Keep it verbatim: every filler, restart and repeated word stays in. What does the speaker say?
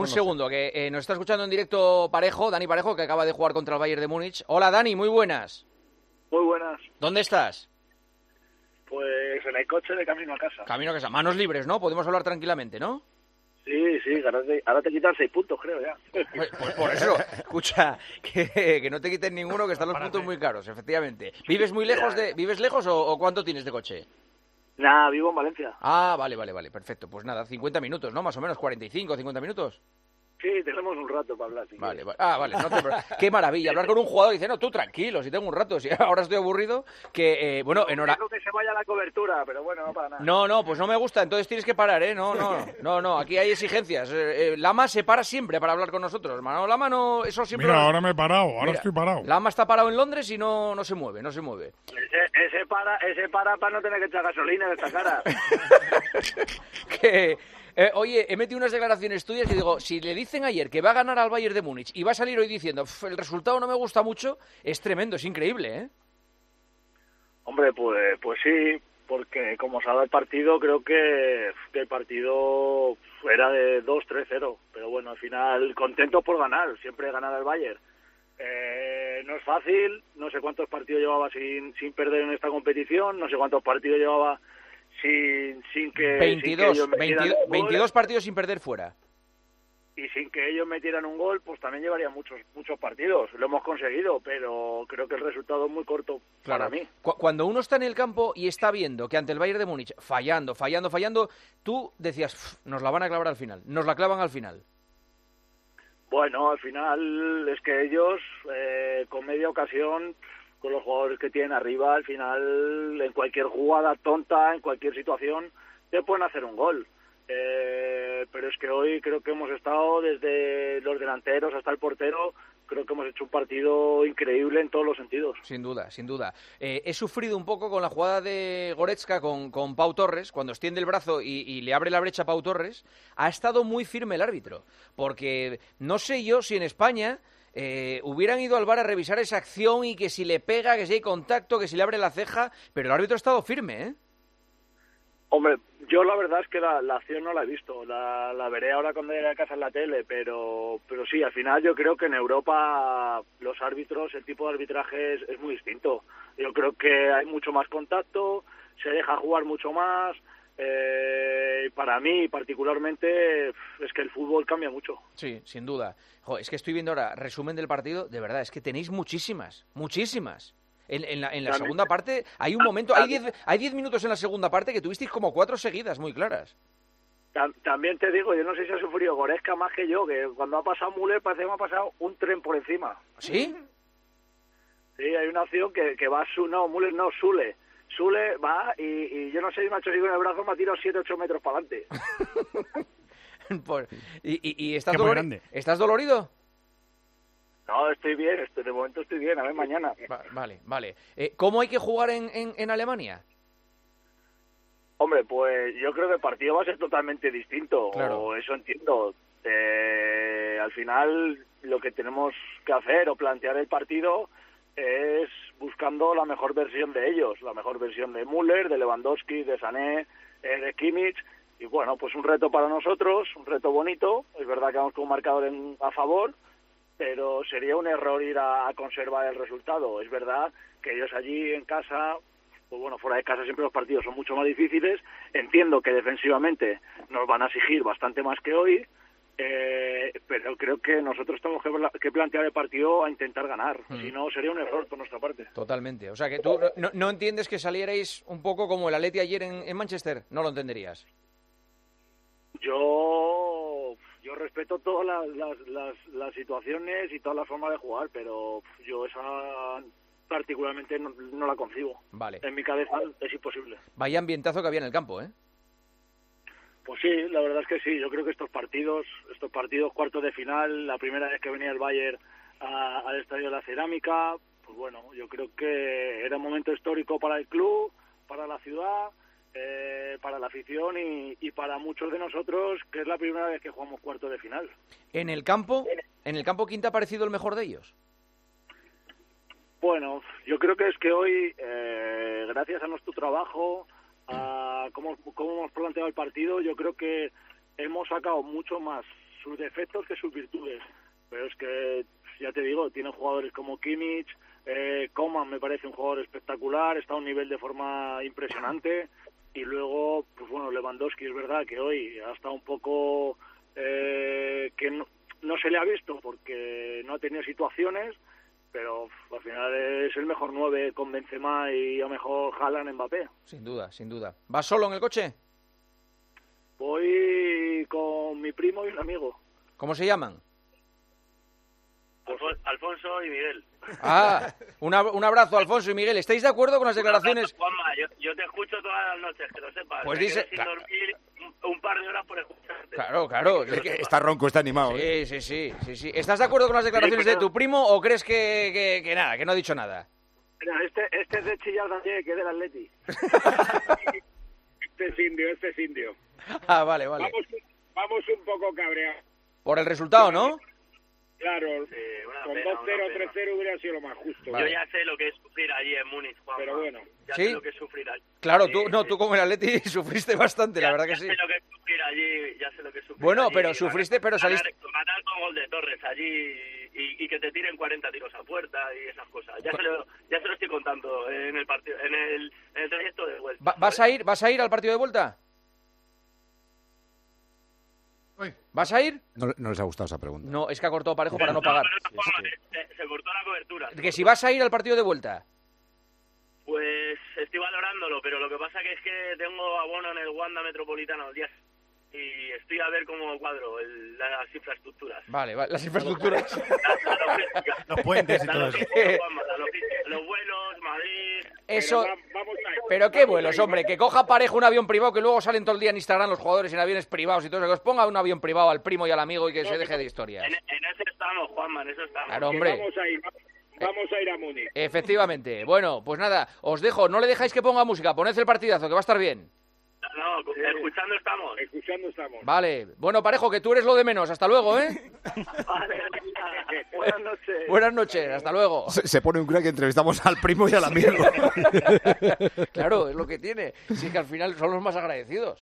Un segundo, que eh, nos está escuchando en directo Parejo, Dani Parejo, que acaba de jugar contra el Bayern de Múnich. Hola, Dani, muy buenas. Muy buenas. ¿Dónde estás? Pues en el coche de camino a casa. Camino a casa. Manos libres, ¿no? Podemos hablar tranquilamente, ¿no? Sí, sí, ahora te, ahora te quitan seis puntos, creo, ya. Pues, pues por eso, escucha, que, que no te quiten ninguno, que están los puntos muy caros, efectivamente. ¿Vives muy lejos de, ¿vives lejos o, o cuánto tienes de coche? Nada, vivo en Valencia. Ah, vale, vale, vale, perfecto. Pues nada, cincuenta minutos, ¿no? Más o menos, cuarenta y cinco, cincuenta minutos. Sí, tenemos un rato para hablar. Si vale, vale, ah, vale. No te... Qué maravilla, hablar con un jugador y dice, no, tú tranquilo, si tengo un rato, si ahora estoy aburrido, que, eh, bueno, no, en hora... que se vaya la cobertura, pero bueno, no para nada. No, no, pues no me gusta, entonces tienes que parar, ¿eh? No, no, no, no, aquí hay exigencias. Eh, eh, Lama se para siempre para hablar con nosotros, hermano. Lama no, eso siempre... Mira, ahora me he parado, ahora Mira, estoy parado. Lama está parado en Londres y no, no se mueve, no se mueve. Ese, ese para ese para para no tener que echar gasolina en esta cara. que... Eh, oye, he metido unas declaraciones tuyas y digo, si le dicen ayer que va a ganar al Bayern de Múnich y va a salir hoy diciendo el resultado no me gusta mucho, es tremendo, es increíble, ¿eh? Hombre, pues pues sí, porque como se ha dado el partido, creo que, que el partido era de dos tres cero, pero bueno, al final contentos por ganar, siempre ganar al Bayern. Eh, no es fácil, no sé cuántos partidos llevaba sin, sin perder en esta competición, no sé cuántos partidos llevaba sin, sin que... veintidós, sin que veintidós, veintidós partidos sin perder fuera. Y sin que ellos metieran un gol, pues también llevaría muchos muchos partidos. Lo hemos conseguido, pero creo que el resultado es muy corto claro. para mí. Cu- cuando uno está en el campo y está viendo que ante el Bayern de Múnich, fallando, fallando, fallando, tú decías, nos la van a clavar al final, nos la clavan al final. Bueno, al final es que ellos, eh, con media ocasión, con los jugadores que tienen arriba, al final, en cualquier jugada tonta, en cualquier situación, te pueden hacer un gol. Eh, pero es que hoy creo que hemos estado desde los delanteros hasta el portero, creo que hemos hecho un partido increíble en todos los sentidos. Sin duda, sin duda. Eh, he sufrido un poco con la jugada de Goretzka con, con Pau Torres, cuando extiende el brazo y, y le abre la brecha a Pau Torres, ha estado muy firme el árbitro, porque no sé yo si en España... Eh, hubieran ido al V A R a revisar esa acción y que si le pega, que si hay contacto, que si le abre la ceja, pero el árbitro ha estado firme, ¿eh? Hombre, yo la verdad es que la, la acción no la he visto, la, la veré ahora cuando llegue a casa en la tele, pero pero sí, al final yo creo que en Europa los árbitros, el tipo de arbitraje es, es muy distinto. Yo creo que hay mucho más contacto, se deja jugar mucho más. Eh, para mí particularmente es que el fútbol cambia mucho. Sí, sin duda. Jo, es que estoy viendo ahora resumen del partido, de verdad, es que tenéis muchísimas, muchísimas. En, en la, en la segunda parte hay un momento, hay diez, hay diez minutos en la segunda parte que tuvisteis como cuatro seguidas muy claras. También te digo, yo no sé si ha sufrido Goretzka más que yo, que cuando ha pasado Müller parece que me ha pasado un tren por encima. ¿Sí? Sí, hay una acción que, que va, su, no, Müller no, Sule. Sule va y, y yo no sé si me ha hecho así con el brazo, me ha tirado siete ocho metros para adelante. Por, ¿Y, y, y estás, Qué dolori grande. ¿estás dolorido? No, estoy bien, estoy, de momento estoy bien, a ver mañana. Va, vale, vale. Eh, ¿Cómo hay que jugar en, en, en Alemania? Hombre, pues yo creo que el partido va a ser totalmente distinto, Claro. o eso entiendo. Eh, al final lo que tenemos que hacer o plantear el partido es buscando la mejor versión de ellos, la mejor versión de Müller, de Lewandowski, de Sané, eh, de Kimmich, y bueno, pues un reto para nosotros, un reto bonito. Es verdad que vamos con un marcador en, a favor, pero sería un error ir a, a conservar el resultado. Es verdad que ellos allí en casa, pues bueno, fuera de casa siempre los partidos son mucho más difíciles. Entiendo que defensivamente nos van a exigir bastante más que hoy, eh, pero creo que nosotros tenemos que, que plantear el partido a intentar ganar. Mm. Si no, sería un error por nuestra parte. Totalmente. O sea, que tú no, no entiendes que salierais un poco como el Atleti ayer en, en Manchester. No lo entenderías. Yo... Yo respeto todas las, las, las, las situaciones y todas las formas de jugar, pero yo esa particularmente no, no la concibo. Vale. En mi cabeza es imposible. Vaya ambientazo que había en el campo, ¿eh? Pues sí, la verdad es que sí. Yo creo que estos partidos, estos partidos cuartos de final, la primera vez que venía el Bayern a, al Estadio de la Cerámica, pues bueno, yo creo que era un momento histórico para el club, para la ciudad, eh, para la afición y, y para muchos de nosotros, que es la primera vez que jugamos cuartos de final. ¿En el campo, en el campo quién te ha parecido el mejor de ellos? Bueno, yo creo que es que hoy, eh, gracias a nuestro trabajo, a cómo, cómo hemos planteado el partido, yo creo que hemos sacado mucho más sus defectos que sus virtudes. Pero es que, ya te digo, tiene jugadores como Kimmich, eh, Coman me parece un jugador espectacular, está a un nivel de forma impresionante, y luego, pues bueno, Lewandowski es verdad que hoy ha estado un poco... Eh, que no, no se le ha visto porque no ha tenido situaciones, pero uf, al final es el mejor nueve con Benzema y a mejor Haaland, Mbappé. Sin duda, sin duda. ¿Vas solo en el coche? Voy con mi primo y un amigo. ¿Cómo se llaman? Alfon- Alfonso y Miguel. Ah, un, ab- un abrazo, Alfonso y Miguel. ¿Estáis de acuerdo con las declaraciones? Juanma, yo, yo te escucho todas las noches, que lo sepas. Pues Me dice- quedo sin claro. dormir un, un par de horas por escucharte. Claro, claro. Que lo sepas. Está ronco, está animado. ¿eh? Sí, sí, sí, sí, sí. ¿Estás de acuerdo con las declaraciones de tu primo o crees que, que, que nada, que no ha dicho nada? Mira, este, este es de Chillar Dalle, que es del Atleti. Este es indio, este es indio. Ah, vale, vale. Vamos, vamos un poco cabreados. Por el resultado, ¿no? Claro, Sí, una con pena, dos cero, una pena. tres cero hubiera sido lo más justo. Vale. Yo ya sé lo que es sufrir allí en Múnich, Juanma. Pero bueno. Ya ¿Sí? sé lo que es sufrir allí. Claro, Sí, tú, no, sí. tú con el Atleti sufriste bastante, la Ya- verdad que ya sí. sé lo que es sufrir allí, ya sé lo que es sufrir Bueno, allí. pero Ganar- sufriste, pero saliste- ganar- Matar con gol de Torres allí y, y que te tiren cuarenta tiros a puerta y esas cosas. Ya se lo, ya se lo estoy contando en el partido, en el, en el trayecto de vuelta. Va- ¿Vas a ir, vas a ir al partido de vuelta? ¿Vas a ir? No, no les ha gustado esa pregunta. No, es que ha cortado parejo para no pagar. No, no, Juanma, se, se cortó la cobertura. Que si vas a ir al partido de vuelta. Pues estoy valorándolo, pero lo que pasa que es que tengo abono en el Wanda Metropolitano el día y estoy a ver cómo cuadro el- las infraestructuras. Vale, vale, las infraestructuras. La, la logística. Los puentes y La todo eso. logística, Juanma, la logística. Los vuelos, Madrid... Eso... Pero va- vamos a ir. Pero qué Vamos vuelos, a ir. hombre, que coja parejo un avión privado, que luego salen todo el día en Instagram los jugadores en aviones privados y todo eso, que os ponga un avión privado al primo y al amigo y que se deje de historias. En, en eso estamos, Juanma, en eso estamos. Claro, Que hombre. Vamos a ir, vamos a ir a Múnich. Efectivamente. Bueno, pues nada, os dejo, no le dejáis que ponga música, poned el partidazo, que va a estar bien. No, escuchando estamos. Escuchando estamos. Vale. Bueno, parejo, que tú eres lo de menos. Hasta luego, ¿eh? Vale, buenas noches. Buenas noches, hasta luego. Se, se pone un crack que entrevistamos al primo y al amigo. Claro, es lo que tiene. Si es que al final son los más agradecidos.